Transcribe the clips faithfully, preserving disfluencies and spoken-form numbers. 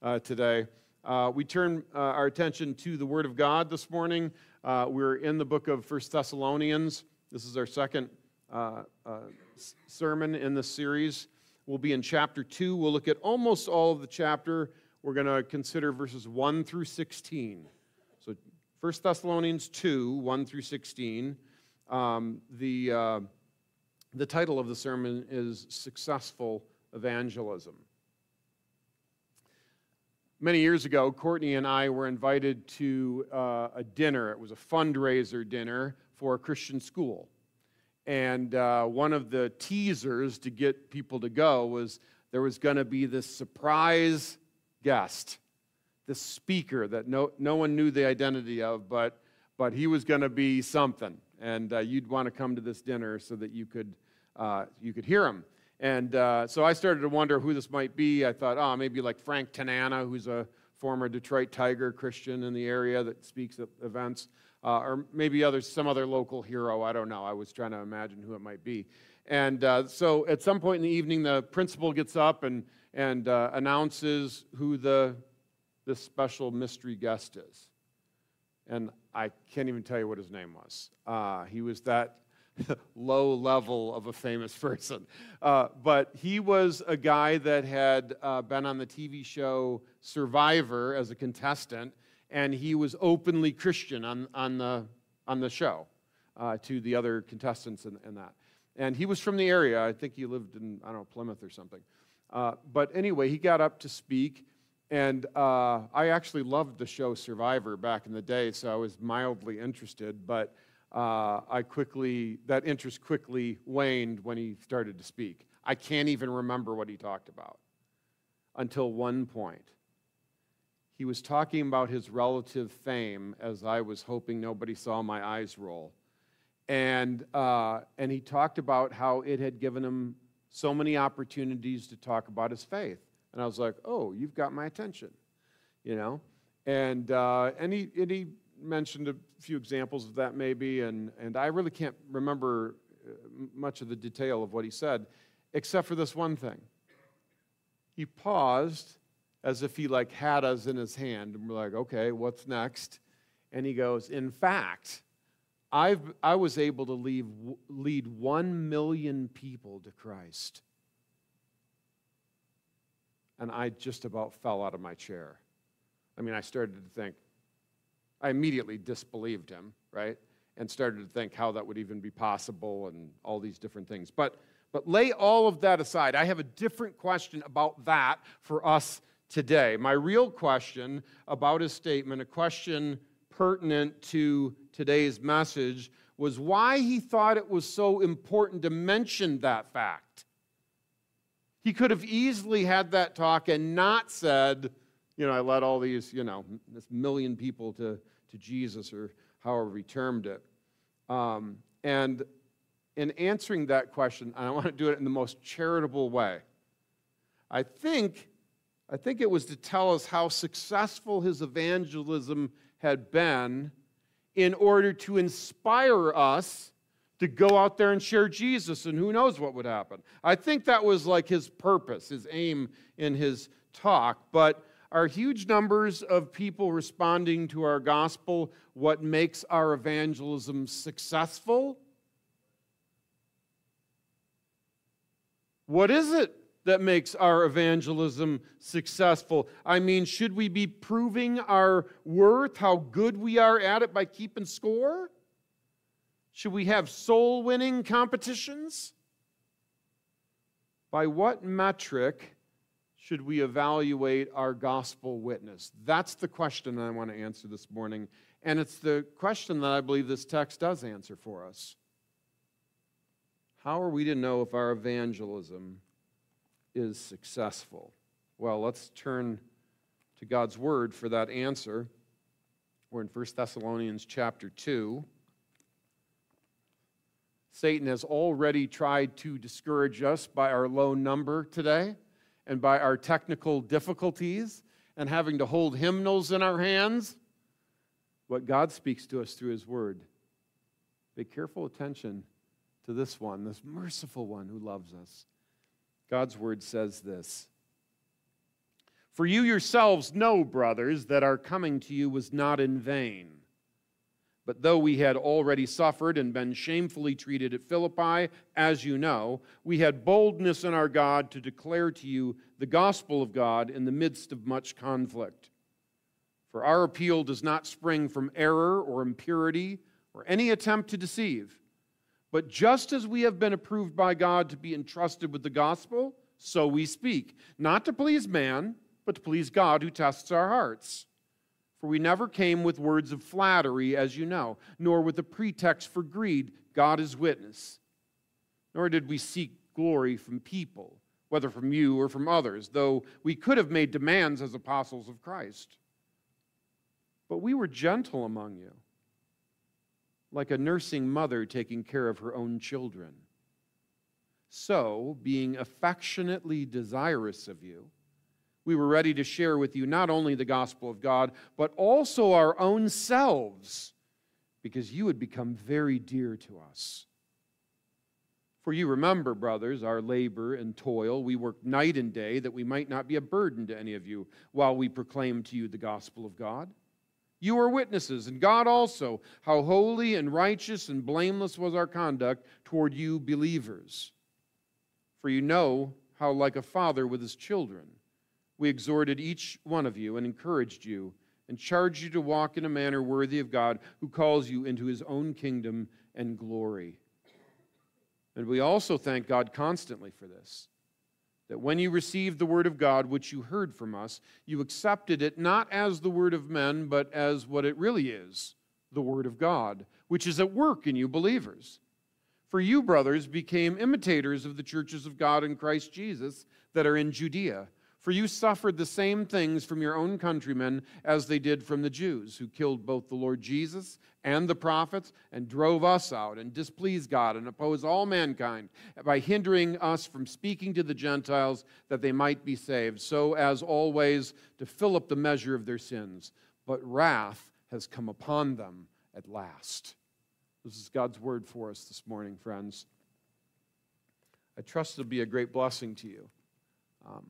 uh, today. Uh, we turn uh, our attention to the Word of God this morning. Uh, we're in the book of First Thessalonians. This is our second uh, uh, sermon in this series. We'll be in chapter two. We'll look at almost all of the chapter. We're going to consider verses one through sixteen. So First Thessalonians two, one through sixteen. Um, the, uh, the title of the sermon is Successful Evangelism. Many years ago, Courtney and I were invited to uh, a dinner. It was a fundraiser dinner for a Christian school. And uh, one of the teasers to get people to go was there was going to be this surprise guest, this speaker that no, no one knew the identity of, but, but he was going to be something. And uh, you'd want to come to this dinner so that you could, uh, you could hear him. And uh, so I started to wonder who this might be. I thought, oh, maybe like Frank Tanana, who's a former Detroit Tiger Christian in the area that speaks at events, uh, or maybe others, some other local hero. I don't know. I was trying to imagine who it might be. And uh, so at some point in the evening, the principal gets up and, and uh, announces who the this special mystery guest is. And I can't even tell you what his name was. Uh, he was that low level of a famous person. Uh, but he was a guy that had uh, been on the T V show Survivor as a contestant, and he was openly Christian on, on, the, on the show uh, to the other contestants in, in that. And he was from the area. I think he lived in, I don't know, Plymouth or something. Uh, but anyway, he got up to speak, and uh, I actually loved the show Survivor back in the day, so I was mildly interested, but Uh, I quickly, that interest quickly waned when he started to speak. I can't even remember what he talked about until one point. He was talking about his relative fame, as I was hoping nobody saw my eyes roll. And, uh, and he talked about how it had given him so many opportunities to talk about his faith. And I was like, oh, you've got my attention, you know? And, uh, and, he, and he mentioned a few examples of that maybe, and, and I really can't remember much of the detail of what he said, except for this one thing. He paused as if he like had us in his hand, and we're like, okay, what's next? And he goes, in fact, I've, I was able to leave, lead one million people to Christ. And I just about fell out of my chair. I mean, I started to think, I immediately disbelieved him, right? And started to think how that would even be possible and all these different things. But, but lay all of that aside. I have a different question about that for us today. My real question about his statement, a question pertinent to today's message, was why he thought it was so important to mention that fact. He could have easily had that talk and not said, you know, I led all these, you know, this million people to, to Jesus, or however he termed it. Um, and in answering that question, I want to do it in the most charitable way. I think, I think it was to tell us how successful his evangelism had been in order to inspire us to go out there and share Jesus, and who knows what would happen. I think that was like his purpose, his aim in his talk, but are huge numbers of people responding to our gospel what makes our evangelism successful? What is it that makes our evangelism successful? I mean, should we be proving our worth, how good we are at it by keeping score? Should we have soul-winning competitions? By what metric should we evaluate our gospel witness? That's the question I want to answer this morning, and it's the question that I believe this text does answer for us. How are we to know if our evangelism is successful? Well, let's turn to God's Word for that answer. We're in First Thessalonians chapter two. Satan has already tried to discourage us by our low number today, and by our technical difficulties, and having to hold hymnals in our hands. But God speaks to us through his word. Pay careful attention to this one, this merciful one who loves us. God's word says this: For you yourselves know, brothers, that our coming to you was not in vain. But though we had already suffered and been shamefully treated at Philippi, as you know, we had boldness in our God to declare to you the gospel of God in the midst of much conflict. For our appeal does not spring from error or impurity or any attempt to deceive. But just as we have been approved by God to be entrusted with the gospel, so we speak, not to please man, but to please God who tests our hearts. For we never came with words of flattery, as you know, nor with a pretext for greed. God is witness. Nor did we seek glory from people, whether from you or from others, though we could have made demands as apostles of Christ. But we were gentle among you, like a nursing mother taking care of her own children. So, being affectionately desirous of you, we were ready to share with you not only the gospel of God, but also our own selves, because you had become very dear to us. For you remember, brothers, our labor and toil. We worked night and day that we might not be a burden to any of you while we proclaimed to you the gospel of God. You are witnesses, and God also, how holy and righteous and blameless was our conduct toward you believers. For you know how, like a father with his children, we exhorted each one of you and encouraged you and charged you to walk in a manner worthy of God who calls you into his own kingdom and glory. And we also thank God constantly for this, that when you received the word of God, which you heard from us, you accepted it not as the word of men, but as what it really is, the word of God, which is at work in you believers. For you, brothers, became imitators of the churches of God in Christ Jesus that are in Judea. For you suffered the same things from your own countrymen as they did from the Jews, who killed both the Lord Jesus and the prophets, and drove us out, and displeased God, and opposed all mankind, by hindering us from speaking to the Gentiles that they might be saved, so as always to fill up the measure of their sins. But wrath has come upon them at last. This is God's word for us this morning, friends. I trust it'll be a great blessing to you. Um,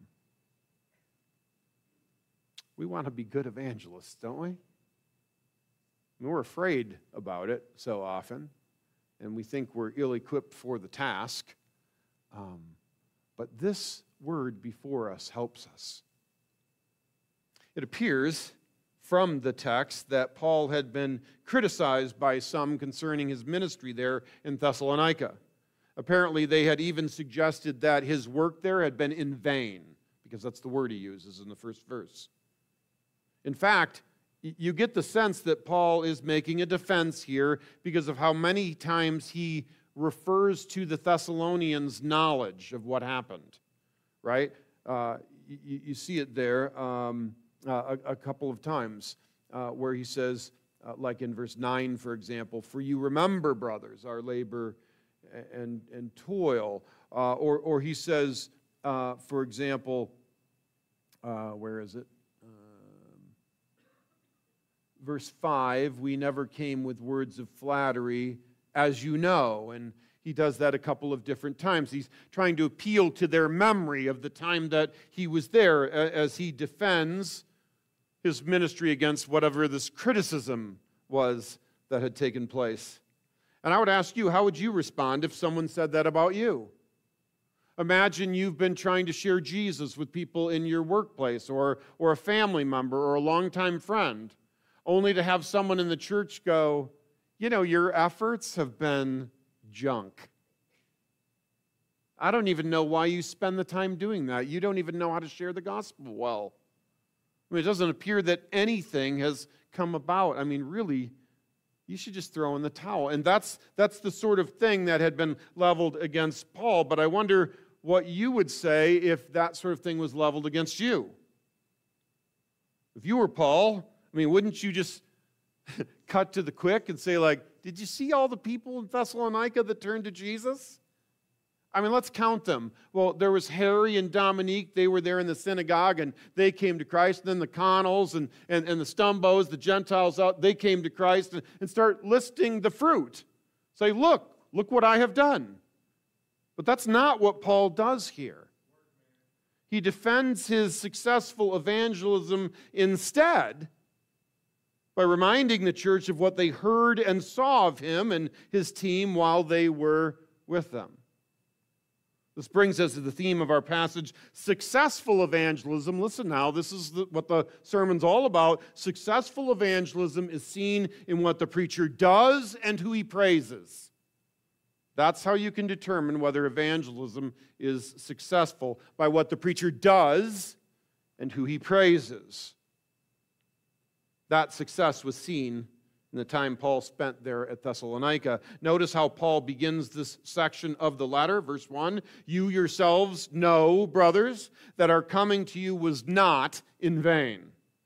We want to be good evangelists, don't we? I mean, we're afraid about it so often, and we think we're ill-equipped for the task. Um, but this word before us helps us. It appears from the text that Paul had been criticized by some concerning his ministry there in Thessalonica. Apparently, they had even suggested that his work there had been in vain, because that's the word he uses in the first verse. In fact, you get the sense that Paul is making a defense here because of how many times he refers to the Thessalonians' knowledge of what happened, right? Uh, you, you see it there um, uh, a, a couple of times uh, where he says, uh, like in verse nine, for example, for you remember, brothers, our labor and, and toil. Uh, or, or he says, uh, for example, uh, where is it? Verse five, we never came with words of flattery, as you know. And he does that a couple of different times. He's trying to appeal to their memory of the time that he was there as he defends his ministry against whatever this criticism was that had taken place. And I would ask you, how would you respond if someone said that about you? Imagine you've been trying to share Jesus with people in your workplace or, or a family member or a longtime friend, only to have someone in the church go, you know, your efforts have been junk. I don't even know why you spend the time doing that. You don't even know how to share the gospel well. I mean, it doesn't appear that anything has come about. I mean, really, you should just throw in the towel. And that's, that's the sort of thing that had been leveled against Paul. But I wonder what you would say if that sort of thing was leveled against you. If you were Paul, I mean, wouldn't you just cut to the quick and say, like, did you see all the people in Thessalonica that turned to Jesus? I mean, let's count them. Well, there was Harry and Dominique. They were there in the synagogue, and they came to Christ. And then the Connells and, and, and the Stumbos, the Gentiles out, they came to Christ, and, and start listing the fruit. Say, look, look what I have done. But that's not what Paul does here. He defends his successful evangelism instead by reminding the church of what they heard and saw of him and his team while they were with them. This brings us to the theme of our passage, successful evangelism. Listen now, this is the, what the sermon's all about. Successful evangelism is seen in what the preacher does and who he praises. That's how you can determine whether evangelism is successful, by what the preacher does and who he praises. That success was seen in the time Paul spent there at Thessalonica. Notice how Paul begins this section of the letter. Verse one, you yourselves know, brothers, that our coming to you was not in vain.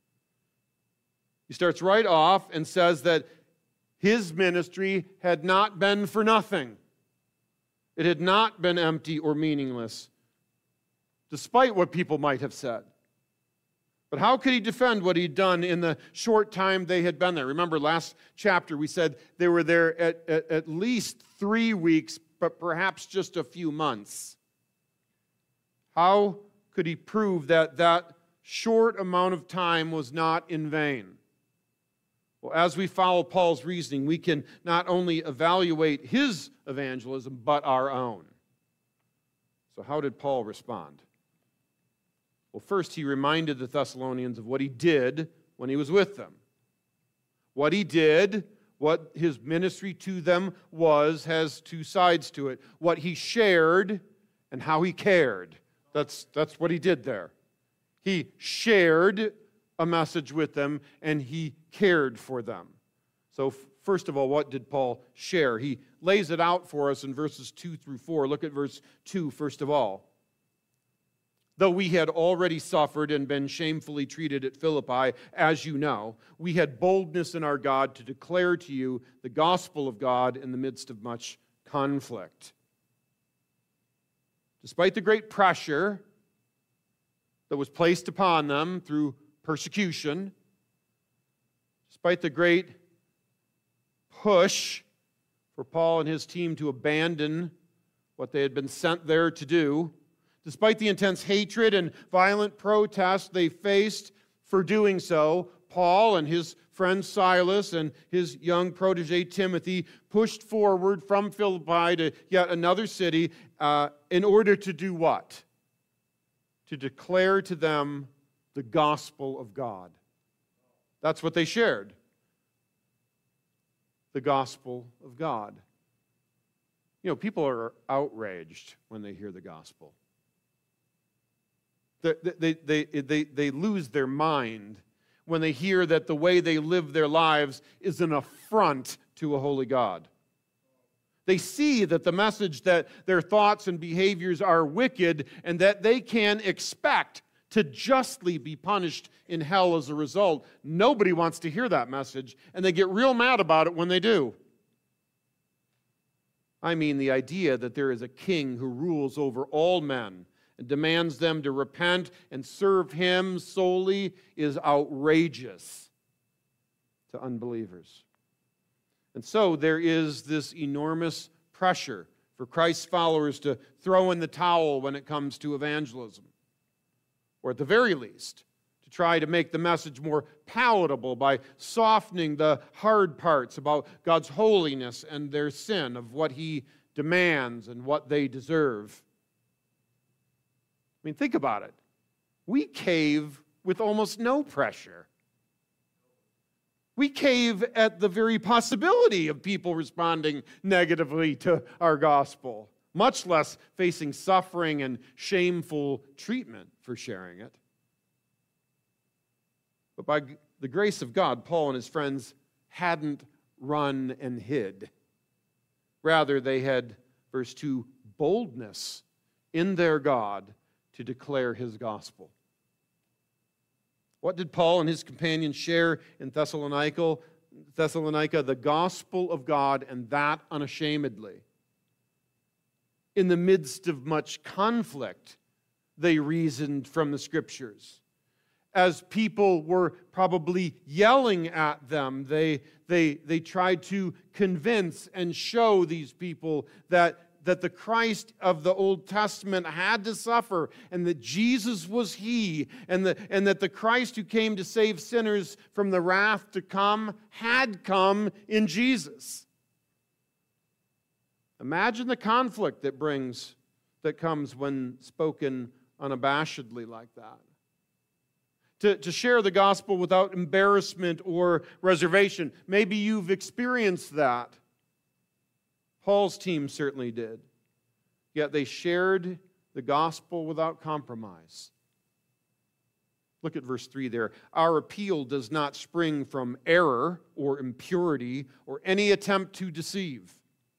He starts right off and says that his ministry had not been for nothing. It had not been empty or meaningless, despite what people might have said. But how could he defend what he'd done in the short time they had been there? Remember, last chapter we said they were there at, at, at least three weeks, but perhaps just a few months. How could he prove that that short amount of time was not in vain? Well, as we follow Paul's reasoning, we can not only evaluate his evangelism, but our own. So how did Paul respond? Well, first, he reminded the Thessalonians of what he did when he was with them. What he did, what his ministry to them was, has two sides to it. What he shared and how he cared. That's, that's what he did there. He shared a message with them, and he cared for them. So, first of all, what did Paul share? He lays it out for us in verses two through four. Look at verse two, first of all. Though we had already suffered and been shamefully treated at Philippi, as you know, we had boldness in our God to declare to you the gospel of God in the midst of much conflict. Despite the great pressure that was placed upon them through persecution, despite the great push for Paul and his team to abandon what they had been sent there to do, despite the intense hatred and violent protest they faced for doing so, Paul and his friend Silas and his young protege Timothy pushed forward from Philippi to yet another city uh, in order to do what? To declare to them the gospel of God. That's what they shared. The gospel of God. You know, people are outraged when they hear the gospel. They, they, they, they, they lose their mind when they hear that the way they live their lives is an affront to a holy God. They see that the message that their thoughts and behaviors are wicked and that they can expect to justly be punished in hell as a result. Nobody wants to hear that message, and they get real mad about it when they do. I mean the idea that there is a king who rules over all men and demands them to repent and serve him solely is outrageous to unbelievers. And so there is this enormous pressure for Christ's followers to throw in the towel when it comes to evangelism, or at the very least, to try to make the message more palatable by softening the hard parts about God's holiness and their sin, of what he demands and what they deserve. I mean, think about it. We cave with almost no pressure. We cave at the very possibility of people responding negatively to our gospel, much less facing suffering and shameful treatment for sharing it. But by the grace of God, Paul and his friends hadn't run and hid. Rather, they had, verse two, boldness in their God to declare his gospel. What did Paul and his companions share in Thessalonica? Thessalonica, the gospel of God, and that unashamedly. In the midst of much conflict, they reasoned from the Scriptures. As people were probably yelling at them, they, they, they tried to convince and show these people that that the Christ of the Old Testament had to suffer, and that Jesus was He, and, the, and that the Christ who came to save sinners from the wrath to come had come in Jesus. Imagine the conflict that brings, that comes when spoken unabashedly like that. To, to share the gospel without embarrassment or reservation. Maybe you've experienced that. Paul's team certainly did. Yet they shared the gospel without compromise. Look at verse three there. Our appeal does not spring from error or impurity or any attempt to deceive.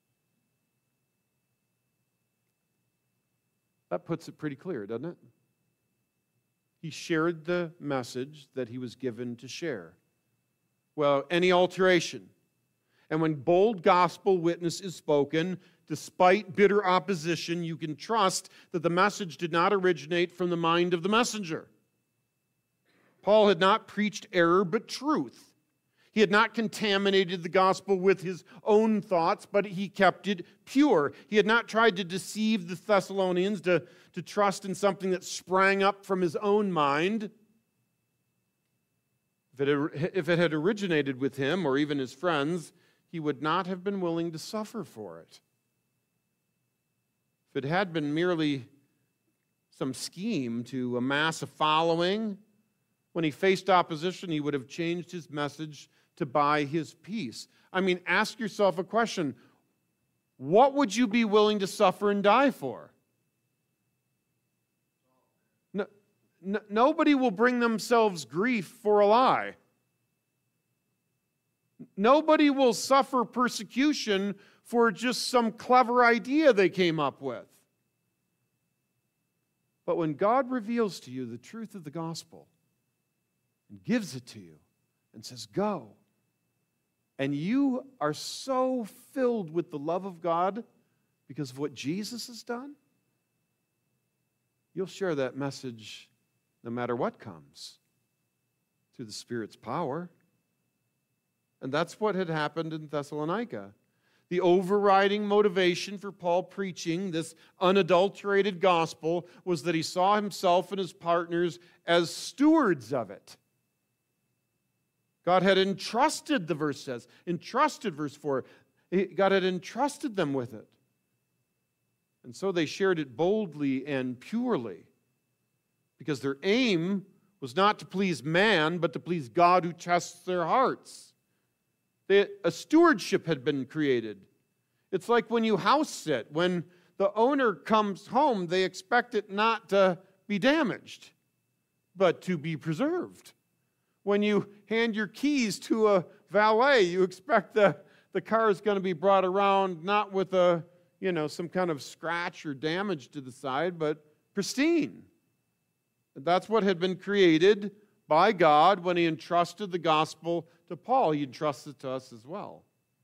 That puts it pretty clear, doesn't it? He shared the message that he was given to share. Well, any alteration. And when bold gospel witness is spoken, despite bitter opposition, you can trust that the message did not originate from the mind of the messenger. Paul had not preached error, but truth. He had not contaminated the gospel with his own thoughts, but he kept it pure. He had not tried to deceive the Thessalonians to, to trust in something that sprang up from his own mind. If it, if it had originated with him or even his friends, he would not have been willing to suffer for it. If it had been merely some scheme to amass a following, when he faced opposition, he would have changed his message to buy his peace. I mean, ask yourself a question. What would you be willing to suffer and die for? No, no, nobody will bring themselves grief for a lie. Nobody will suffer persecution for just some clever idea they came up with. But when God reveals to you the truth of the gospel and gives it to you and says, go, and you are so filled with the love of God because of what Jesus has done, you'll share that message no matter what comes through the Spirit's power. And that's what had happened in Thessalonica. The overriding motivation for Paul preaching this unadulterated gospel was that he saw himself and his partners as stewards of it. God had entrusted, the verse says, entrusted, verse four, God had entrusted them with it. And so they shared it boldly and purely because their aim was not to please man, but to please God who tests their hearts. They, a stewardship had been created. It's like when you house sit. When the owner comes home, they expect it not to be damaged, but to be preserved. When you hand your keys to a valet, you expect the, the car is going to be brought around not with a, you know, some kind of scratch or damage to the side, but pristine. That's what had been created by God when He entrusted the gospel to Paul. He entrusted it to us as well.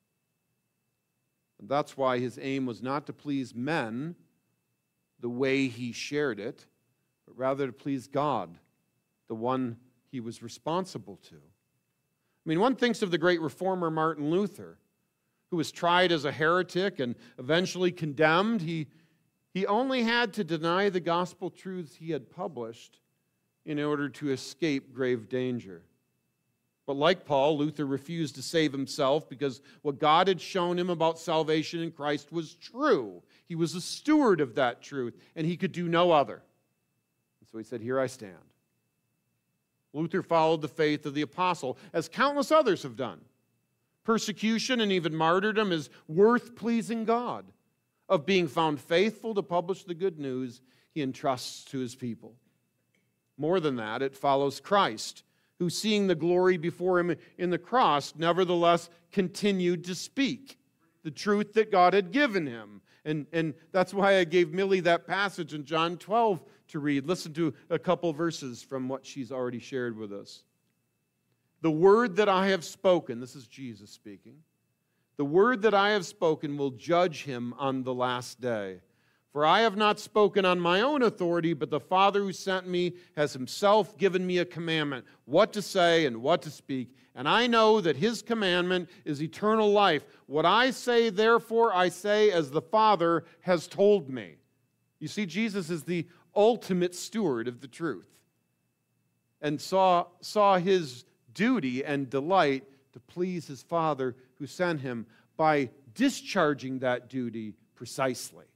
And that's why His aim was not to please men the way He shared it, but rather to please God, the one He was responsible to. I mean, one thinks of the great reformer Martin Luther, who was tried as a heretic and eventually condemned. He, he only had to deny the gospel truths he had published in order to escape grave danger. But like Paul, Luther refused to save himself because what God had shown him about salvation in Christ was true. He was a steward of that truth, and he could do no other. And so he said, "Here I stand." Luther followed the faith of the apostle, as countless others have done. Persecution and even martyrdom is worth pleasing God, of being found faithful to publish the good news He entrusts to His people. More than that, it follows Christ, who, seeing the glory before Him in the cross, nevertheless continued to speak the truth that God had given Him. And, and that's why I gave Millie that passage in John twelve to read. Listen to a couple verses from what she's already shared with us. The word that I have spoken, this is Jesus speaking, the word that I have spoken will judge him on the last day. For I have not spoken on my own authority, but the Father who sent me has himself given me a commandment, what to say and what to speak. And I know that his commandment is eternal life. What I say, therefore, I say as the Father has told me. You see, Jesus is the ultimate steward of the truth, and saw, saw his duty and delight to please his Father who sent him by discharging that duty precisely.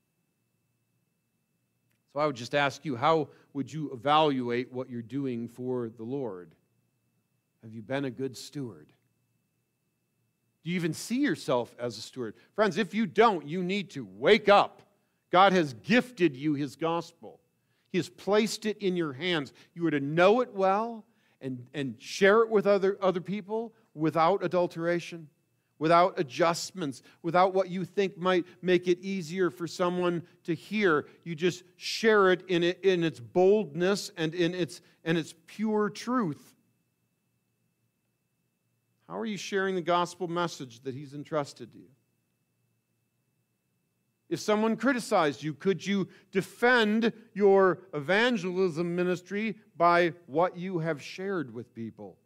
So I would just ask you, how would you evaluate what you're doing for the Lord? Have you been a good steward? Do you even see yourself as a steward? Friends, if you don't, you need to wake up. God has gifted you his gospel. He has placed it in your hands. You are to know it well and, and share it with other, other people without adulteration, without adjustments, without what you think might make it easier for someone to hear. You just share it in, it, in its boldness and in its, and its pure truth. How are you sharing the gospel message that he's entrusted to you? If someone criticized you, could you defend your evangelism ministry by what you have shared with people?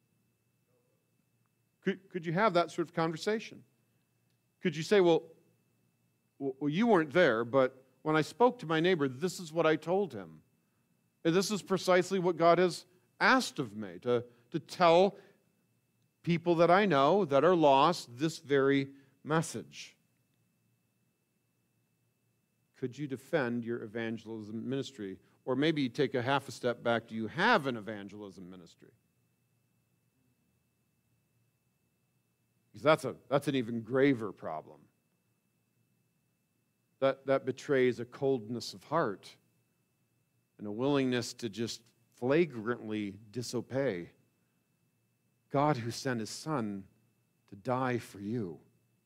Could, could you have that sort of conversation? Could you say, well, well, you weren't there, but when I spoke to my neighbor, this is what I told him. And this is precisely what God has asked of me, to, to tell people that I know that are lost this very message. Could you defend your evangelism ministry? Or maybe take a half a step back. Do you have an evangelism ministry? Because that's, a, that's an even graver problem. That, that betrays a coldness of heart and a willingness to just flagrantly disobey God who sent his Son to die for you.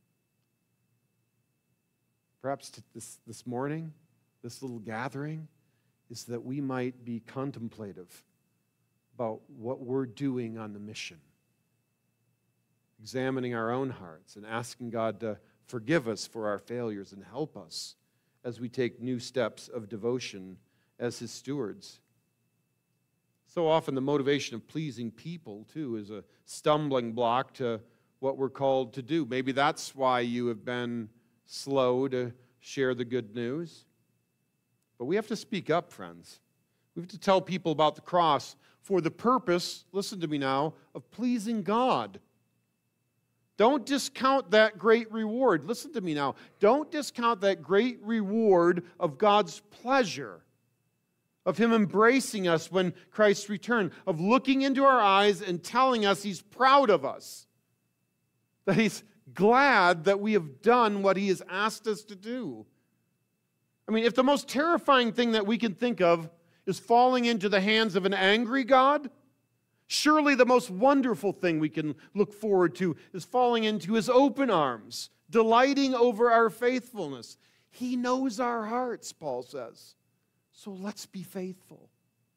Perhaps this, this morning, this little gathering, is that we might be contemplative about what we're doing on the mission, examining our own hearts and asking God to forgive us for our failures and help us as we take new steps of devotion as his stewards. So often the motivation of pleasing people, too, is a stumbling block to what we're called to do. Maybe that's why you have been slow to share the good news. But we have to speak up, friends. We have to tell people about the cross for the purpose, listen to me now, of pleasing God. Don't discount that great reward. Listen to me now. Don't discount that great reward of God's pleasure, of him embracing us when Christ returned, of looking into our eyes and telling us he's proud of us, that he's glad that we have done what he has asked us to do. I mean, if the most terrifying thing that we can think of is falling into the hands of an angry God, surely the most wonderful thing we can look forward to is falling into his open arms, delighting over our faithfulness. He knows our hearts, Paul says. So let's be faithful.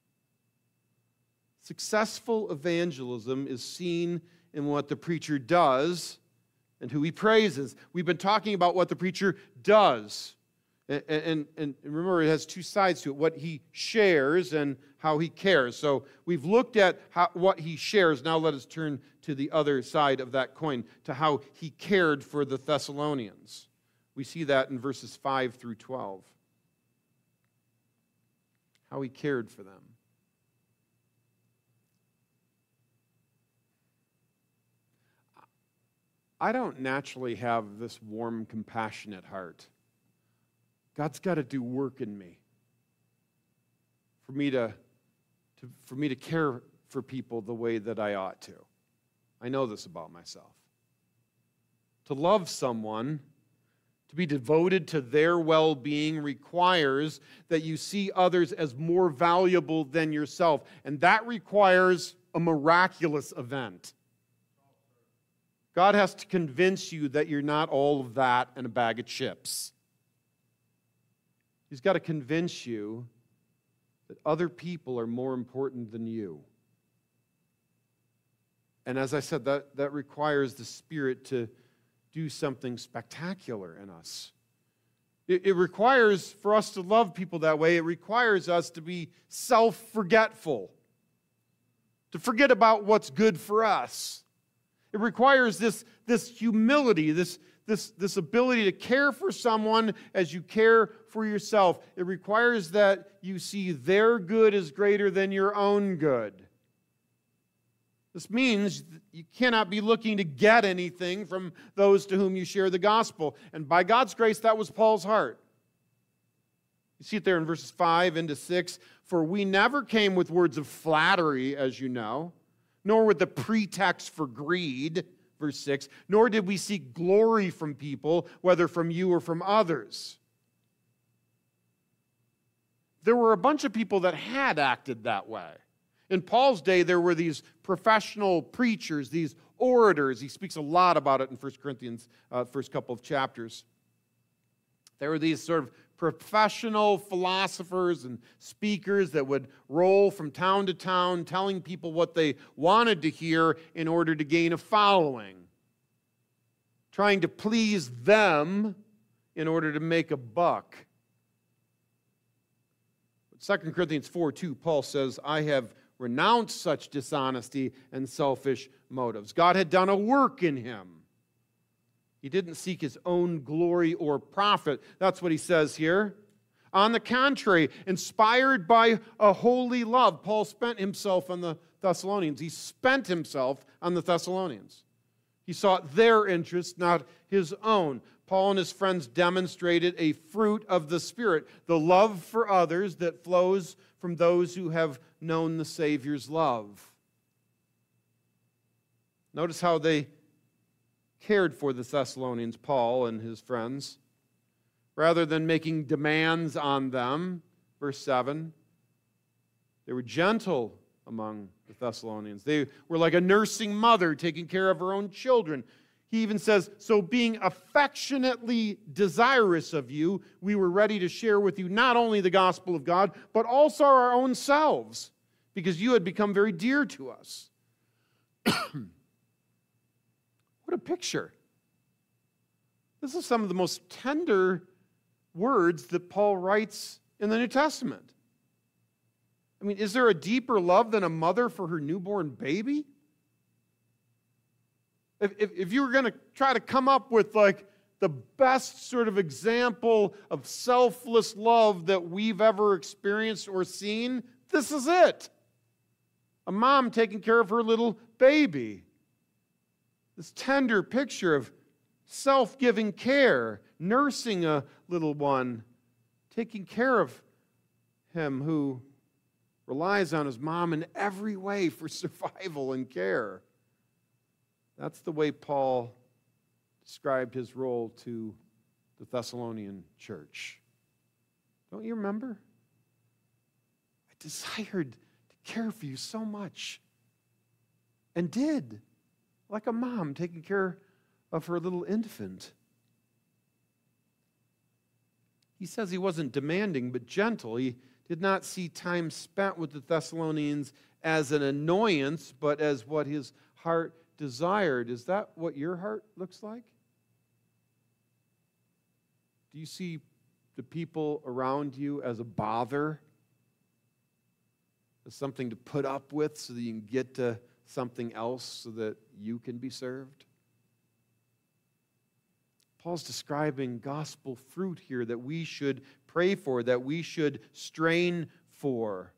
Successful evangelism is seen in what the preacher does and who he praises. We've been talking about what the preacher does. And, and, and remember, it has two sides to it, what he shares and how he cares. So we've looked at how, what he shares. Now let us turn to the other side of that coin, to how he cared for the Thessalonians. We see that in verses five through twelve. How he cared for them. I don't naturally have this warm, compassionate heart. God's got to do work in me for me to, to, for me to care for people the way that I ought to. I know this about myself. To love someone, to be devoted to their well-being, requires that you see others as more valuable than yourself. And that requires a miraculous event. God has to convince you that you're not all of that and a bag of chips. He's got to convince you that other people are more important than you. And as I said, that, that requires the Spirit to do something spectacular in us. It, it requires for us to love people that way, it requires us to be self-forgetful, to forget about what's good for us. It requires this, this humility, this, this, this ability to care for someone as you care for yourself. It requires that you see their good as greater than your own good. This means you cannot be looking to get anything from those to whom you share the gospel. And by God's grace, that was Paul's heart. You see it there in verses five into six. For we never came with words of flattery, as you know, nor with the pretext for greed, verse six, nor did we seek glory from people, whether from you or from others. There were a bunch of people that had acted that way. In Paul's day, there were these professional preachers, these orators. He speaks a lot about it in First Corinthians, uh, first couple of chapters. There were these sort of professional philosophers and speakers that would roll from town to town telling people what they wanted to hear in order to gain a following, trying to please them in order to make a buck. Second Corinthians four two, Paul says, I have renounced such dishonesty and selfish motives. God had done a work in him. He didn't seek his own glory or profit. That's what he says here. On the contrary, inspired by a holy love, Paul spent himself on the Thessalonians. He spent himself on the Thessalonians. He sought their interest, not his own. Paul and his friends demonstrated a fruit of the Spirit, the love for others that flows from those who have known the Savior's love. Notice how they cared for the Thessalonians, Paul and his friends. Rather than making demands on them, verse seven, they were gentle among the Thessalonians. They were like a nursing mother taking care of her own children. He even says, so being affectionately desirous of you, we were ready to share with you not only the gospel of God, but also our own selves, because you had become very dear to us. What a picture. This is some of the most tender words that Paul writes in the New Testament. I mean, is there a deeper love than a mother for her newborn baby? If, if, if you were going to try to come up with like the best sort of example of selfless love that we've ever experienced or seen, this is it. A mom taking care of her little baby. This tender picture of self-giving care, nursing a little one, taking care of him who relies on his mom in every way for survival and care. That's the way Paul described his role to the Thessalonian church. Don't you remember? I desired to care for you so much, and did, like a mom taking care of her little infant. He says he wasn't demanding, but gentle. He did not see time spent with the Thessalonians as an annoyance, but as what his heart desired. Is that what your heart looks like? Do you see the people around you as a bother? As something to put up with so that you can get to something else so that you can be served? Paul's describing gospel fruit here that we should pray for, that we should strain for.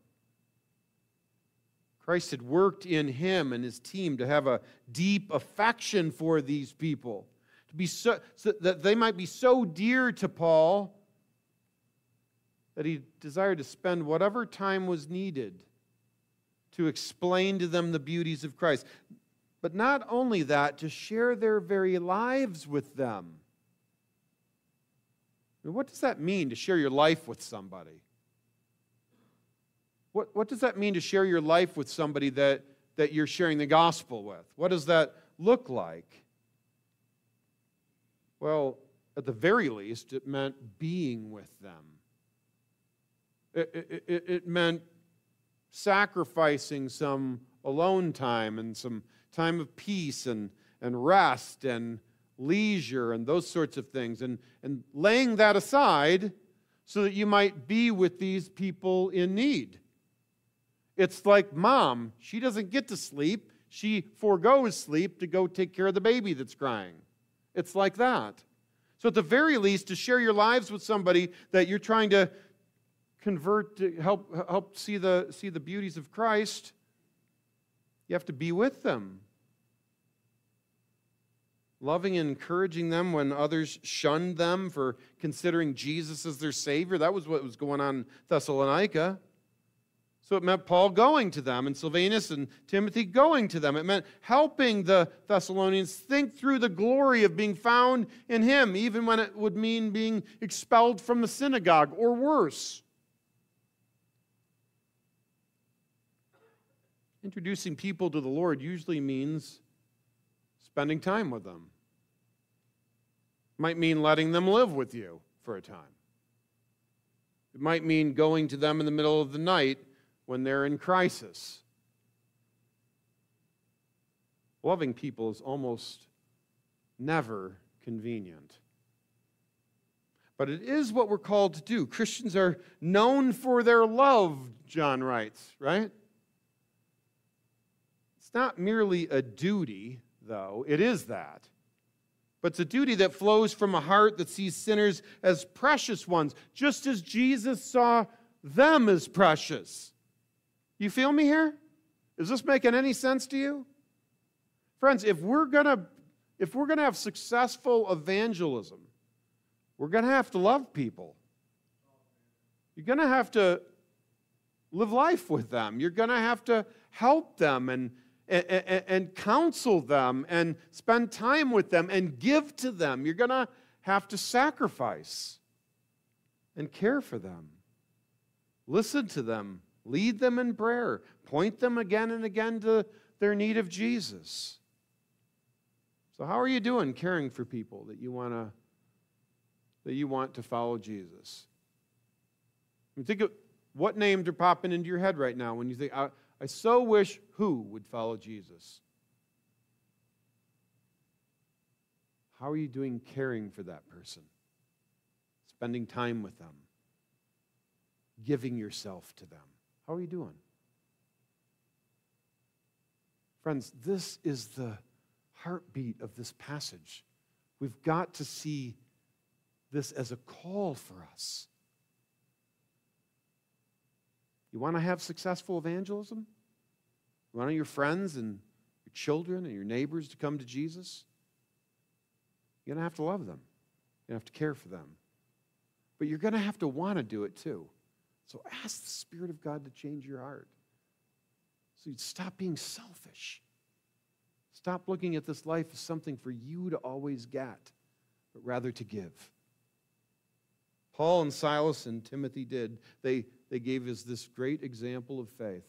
Christ had worked in him and his team to have a deep affection for these people, to be so, so that they might be so dear to Paul that he desired to spend whatever time was needed to explain to them the beauties of Christ. But not only that, to share their very lives with them. I mean, what does that mean, to share your life with somebody? What, what does that mean to share your life with somebody that, that you're sharing the gospel with? What does that look like? Well, at the very least, it meant being with them. It, it, it meant sacrificing some alone time and some time of peace and, and rest and leisure and those sorts of things, and, and laying that aside so that you might be with these people in need. It's like mom. She doesn't get to sleep. She forgoes sleep to go take care of the baby that's crying. It's like that. So at the very least, to share your lives with somebody that you're trying to convert, to help, help see the, see the beauties of Christ, you have to be with them. Loving and encouraging them when others shunned them for considering Jesus as their Savior. That was what was going on in Thessalonica. So it meant Paul going to them, and Silvanus and Timothy going to them. It meant helping the Thessalonians think through the glory of being found in him, even when it would mean being expelled from the synagogue or worse. Introducing people to the Lord usually means spending time with them. It might mean letting them live with you for a time. It might mean going to them in the middle of the night when they're in crisis. Loving people is almost never convenient. But it is what we're called to do. Christians are known for their love, John writes, right? It's not merely a duty, though. It is that. But it's a duty that flows from a heart that sees sinners as precious ones, just as Jesus saw them as precious. You feel me here? Is this making any sense to you? Friends, if we're gonna, if we're gonna have successful evangelism, we're gonna have to love people. You're gonna have to live life with them. You're gonna have to help them and, and, and counsel them and spend time with them and give to them. You're gonna have to sacrifice and care for them. Listen to them. Lead them in prayer. Point them again and again to their need of Jesus. So how are you doing caring for people that you want to that you want to follow Jesus? I mean, think of what names are popping into your head right now when you think, I, I so wish who would follow Jesus. How are you doing caring for that person? Spending time with them. Giving yourself to them. How are you doing? Friends, this is the heartbeat of this passage. We've got to see this as a call for us. You want to have successful evangelism? You want your friends and your children and your neighbors to come to Jesus? You're going to have to love them. You're going to have to care for them. But you're going to have to want to do it too. So ask the Spirit of God to change your heart. So you'd stop being selfish. Stop looking at this life as something for you to always get, but rather to give. Paul and Silas and Timothy did. They, they gave us this great example of faith.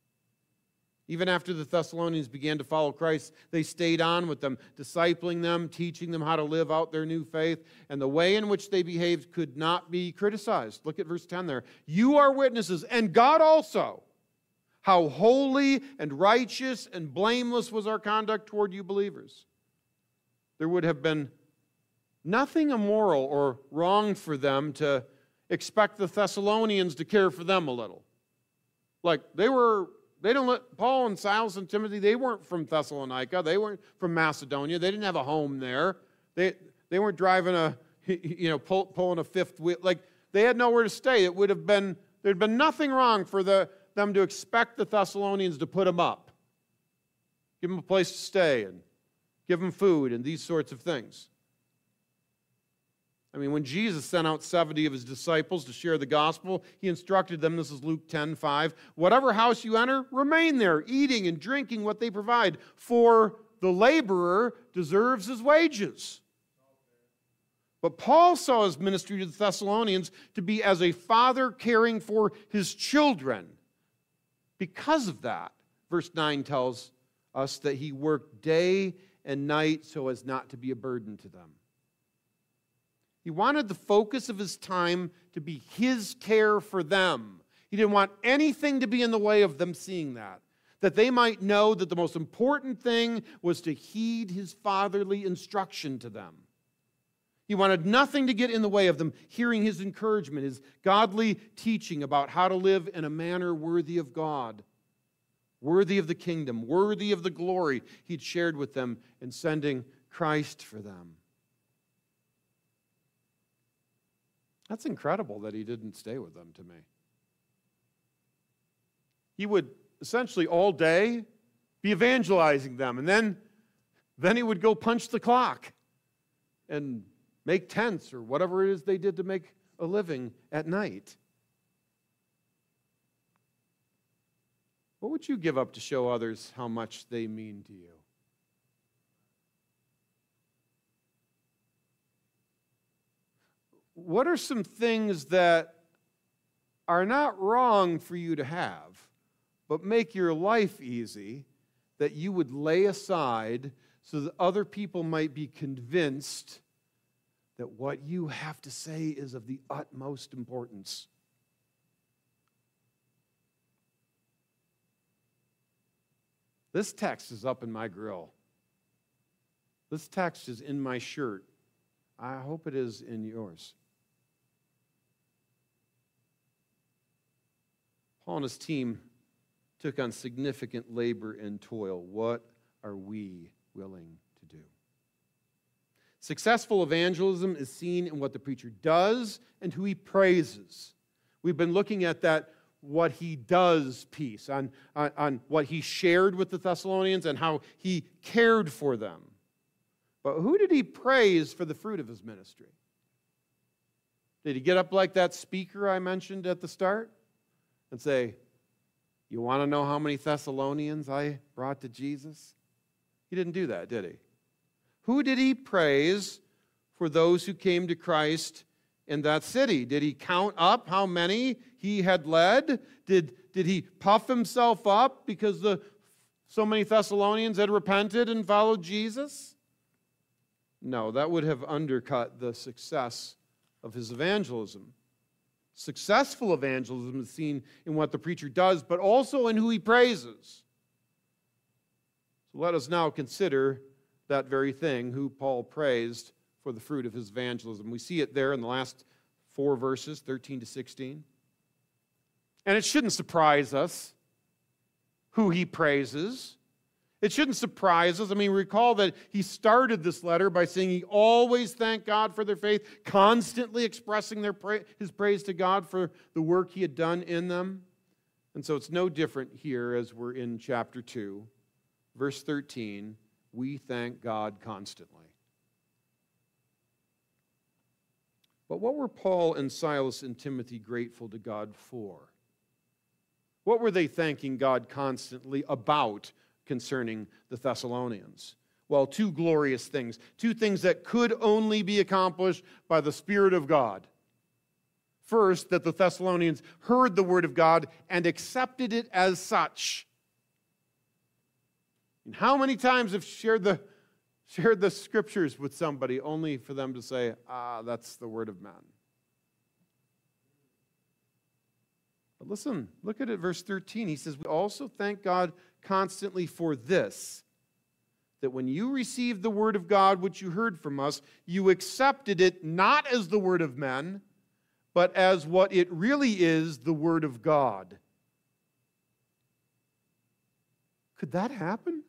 Even after the Thessalonians began to follow Christ, they stayed on with them, discipling them, teaching them how to live out their new faith, and the way in which they behaved could not be criticized. Look at verse ten there. You are witnesses, and God also, how holy and righteous and blameless was our conduct toward you believers. There would have been nothing immoral or wrong for them to expect the Thessalonians to care for them a little. Like they were... They don't let Paul and Silas and Timothy, they weren't from Thessalonica. They weren't from Macedonia. They didn't have a home there. They, they weren't driving a, you know, pull, pulling a fifth wheel. Like, they had nowhere to stay. It would have been, there'd been nothing wrong for the, them to expect the Thessalonians to put them up. Give them a place to stay and give them food and these sorts of things. I mean, when Jesus sent out seventy of his disciples to share the gospel, he instructed them, this is Luke ten five, whatever house you enter, remain there, eating and drinking what they provide, for the laborer deserves his wages. But Paul saw his ministry to the Thessalonians to be as a father caring for his children. Because of that, verse nine tells us that he worked day and night so as not to be a burden to them. He wanted the focus of his time to be his care for them. He didn't want anything to be in the way of them seeing that. that they might know that the most important thing was to heed his fatherly instruction to them. He wanted nothing to get in the way of them hearing his encouragement, his godly teaching about how to live in a manner worthy of God, worthy of the kingdom, worthy of the glory he'd shared with them in sending Christ for them. That's incredible that he didn't stay with them, to me. He would essentially all day be evangelizing them, and then, then he would go punch the clock and make tents or whatever it is they did to make a living at night. What would you give up to show others how much they mean to you? What are some things that are not wrong for you to have, but make your life easy, that you would lay aside so that other people might be convinced that what you have to say is of the utmost importance? This text is up in my grill. This text is in my shirt. I hope it is in yours. Paul and his team took on significant labor and toil. What are we willing to do? Successful evangelism is seen in what the preacher does and who he praises. We've been looking at that what he does piece, on, on, on what he shared with the Thessalonians and how he cared for them. But who did he praise for the fruit of his ministry? Did he get up like that speaker I mentioned at the start and say, "You want to know how many Thessalonians I brought to Jesus?" He didn't do that, did he? Who did he praise for those who came to Christ in that city? Did he count up how many he had led? Did, did he puff himself up because the, so many Thessalonians had repented and followed Jesus? No, that would have undercut the success of his evangelism. Successful evangelism is seen in what the preacher does, but also in who he praises. So let us now consider that very thing, who Paul praised for the fruit of his evangelism. We see it there in the last four verses, thirteen to sixteen. And it shouldn't surprise us who he praises. It shouldn't surprise us. I mean, recall that he started this letter by saying he always thanked God for their faith, constantly expressing their pra- his praise to God for the work he had done in them. And so it's no different here as we're in chapter two, verse thirteen. We thank God constantly. But what were Paul and Silas and Timothy grateful to God for? What were they thanking God constantly about concerning the Thessalonians? Well, two glorious things. Two things that could only be accomplished by the Spirit of God. First, that the Thessalonians heard the word of God and accepted it as such. And how many times have shared the shared the scriptures with somebody only for them to say, "Ah, that's the word of man"? But listen, look at it, verse thirteen. He says, "We also thank God constantly for this, that when you received the word of God which you heard from us, you accepted it not as the word of men, but as what it really is, the word of God." Could that happen?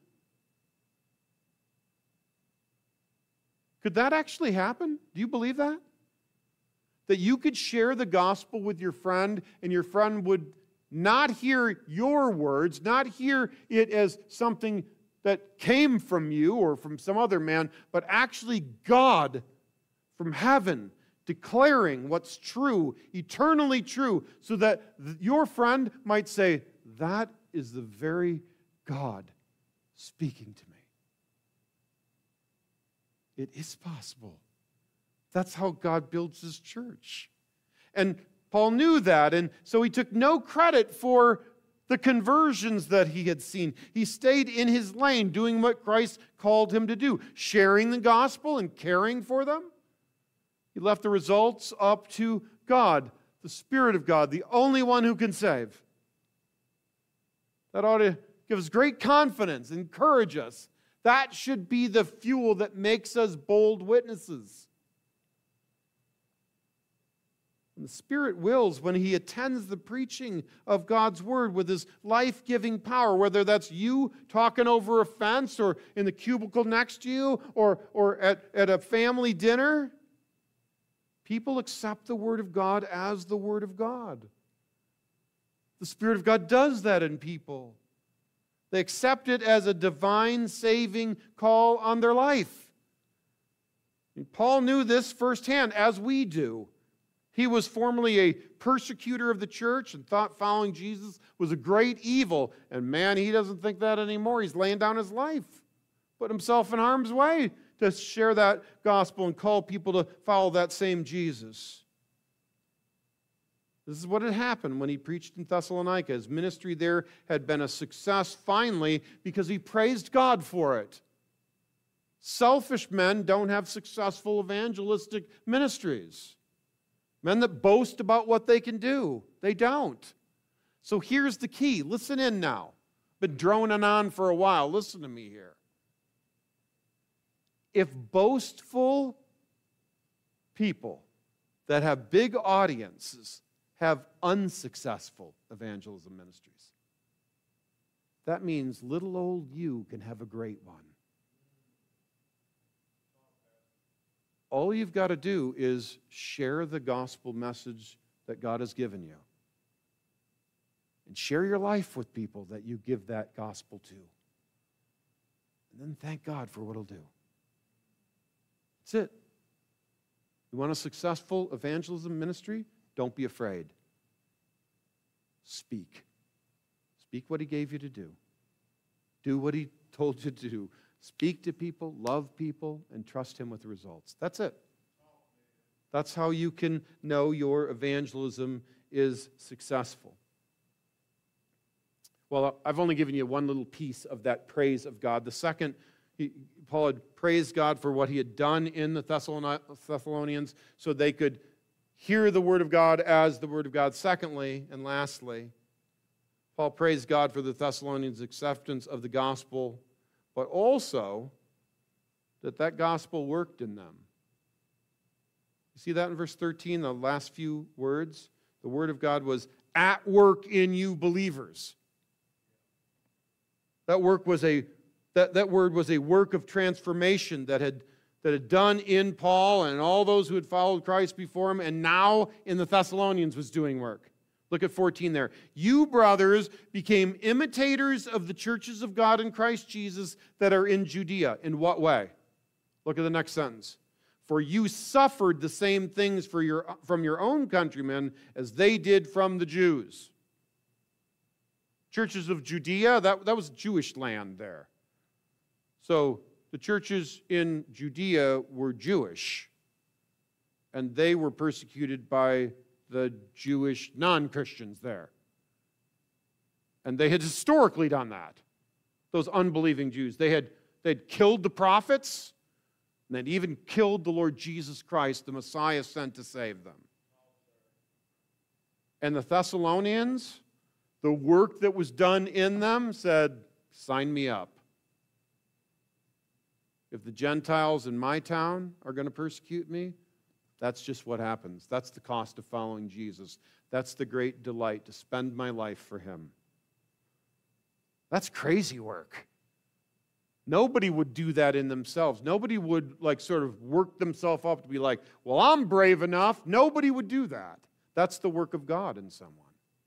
Could that actually happen? Do you believe that? That you could share the gospel with your friend and your friend would not hear your words, not hear it as something that came from you or from some other man, but actually God from heaven declaring what's true, eternally true, so that your friend might say, "That is the very God speaking to me." It is possible. That's how God builds his church. And Paul knew that, and so he took no credit for the conversions that he had seen. He stayed in his lane, doing what Christ called him to do, sharing the gospel and caring for them. He left the results up to God, the Spirit of God, the only one who can save. That ought to give us great confidence, encourage us. That should be the fuel that makes us bold witnesses. And the Spirit wills when He attends the preaching of God's Word with His life-giving power, whether that's you talking over a fence or in the cubicle next to you or, or at, at a family dinner. People accept the Word of God as the Word of God. The Spirit of God does that in people. They accept it as a divine saving call on their life. And Paul knew this firsthand, as we do. He was formerly a persecutor of the church and thought following Jesus was a great evil. And man, he doesn't think that anymore. He's laying down his life, put himself in harm's way to share that gospel and call people to follow that same Jesus. This is what had happened when he preached in Thessalonica. His ministry there had been a success finally because he praised God for it. Selfish men don't have successful evangelistic ministries. Men that boast about what they can do, they don't. So here's the key. Listen in now. Been droning on for a while. Listen to me here. If boastful people that have big audiences have unsuccessful evangelism ministries, that means little old you can have a great one. All you've got to do is share the gospel message that God has given you. And share your life with people that you give that gospel to. And then thank God for what He'll do. That's it. You want a successful evangelism ministry? Don't be afraid. Speak. Speak what He gave you to do. Do what He told you to do. Speak to people, love people, and trust Him with the results. That's it. That's how you can know your evangelism is successful. Well, I've only given you one little piece of that praise of God. The second, he, Paul had praised God for what he had done in the Thessalonians so they could hear the Word of God as the Word of God. Secondly, and lastly, Paul praised God for the Thessalonians' acceptance of the gospel, but also that that gospel worked in them. You see that in verse thirteen, the last few words? The Word of God was at work in you believers. That work was a that, that word was a work of transformation that had, that had done in Paul and all those who had followed Christ before him, and now in the Thessalonians was doing work. Look at fourteen there. You, brothers, became imitators of the churches of God in Christ Jesus that are in Judea. In what way? Look at the next sentence. For you suffered the same things for your, from your own countrymen as they did from the Jews. Churches of Judea, that, that was Jewish land there. So the churches in Judea were Jewish, and they were persecuted by the Jewish non-Christians there. And they had historically done that, those unbelieving Jews. They had they'd killed the prophets, and they'd even killed the Lord Jesus Christ, the Messiah sent to save them. And the Thessalonians, the work that was done in them said, sign me up. If the Gentiles in my town are going to persecute me, that's just what happens. That's the cost of following Jesus. That's the great delight, to spend my life for Him. That's crazy work. Nobody would do that in themselves. Nobody would like sort of work themselves up to be like, well, I'm brave enough. Nobody would do that. That's the work of God in someone.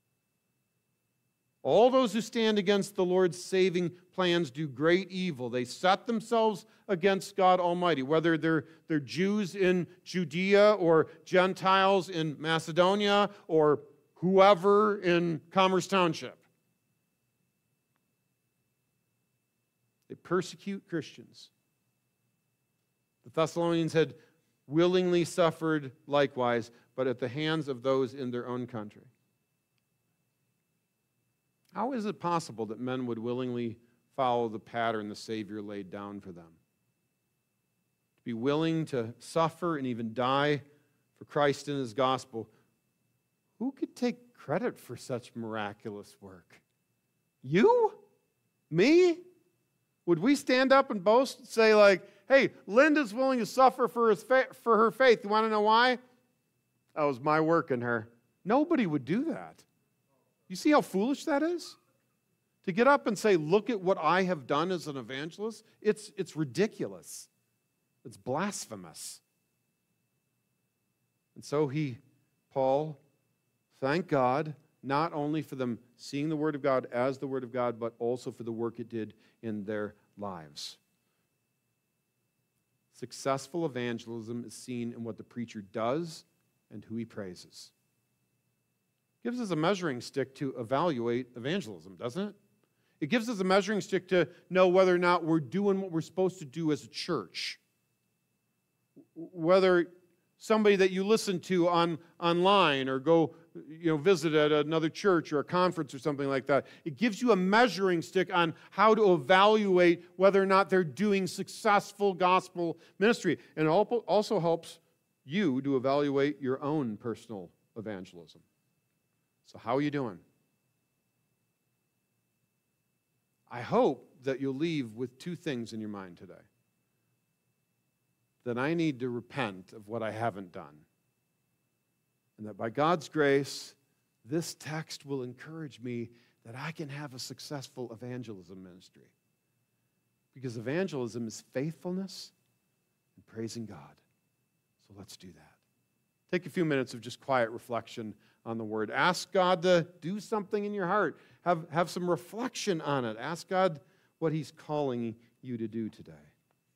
All those who stand against the Lord's saving plans do great evil. They set themselves against God Almighty, whether they're, they're Jews in Judea or Gentiles in Macedonia or whoever in Commerce Township. They persecute Christians. The Thessalonians had willingly suffered likewise, but at the hands of those in their own country. How is it possible that men would willingly follow the pattern the Savior laid down for them? To be willing to suffer and even die for Christ and His gospel. Who could take credit for such miraculous work? You? Me? Would we stand up and boast and say like, hey, Linda's willing to suffer for, his fa- for her faith. You want to know why? That was my work in her. Nobody would do that. You see how foolish that is? To get up and say, look at what I have done as an evangelist, it's, it's ridiculous. It's blasphemous. And so he, Paul, thank God, not only for them seeing the Word of God as the Word of God, but also for the work it did in their lives. Successful evangelism is seen in what the preacher does and who he praises. It gives us a measuring stick to evaluate evangelism, doesn't it? It gives us a measuring stick to know whether or not we're doing what we're supposed to do as a church. Whether somebody that you listen to on online or go you know, visit at another church or a conference or something like that. It gives you a measuring stick on how to evaluate whether or not they're doing successful gospel ministry. And it also helps you to evaluate your own personal evangelism. So how are you doing? I hope that you'll leave with two things in your mind today. That I need to repent of what I haven't done. And that by God's grace, this text will encourage me that I can have a successful evangelism ministry. Because evangelism is faithfulness and praising God. So let's do that. Take a few minutes of just quiet reflection on the Word. Ask God to do something in your heart. Have, have some reflection on it. Ask God what He's calling you to do today.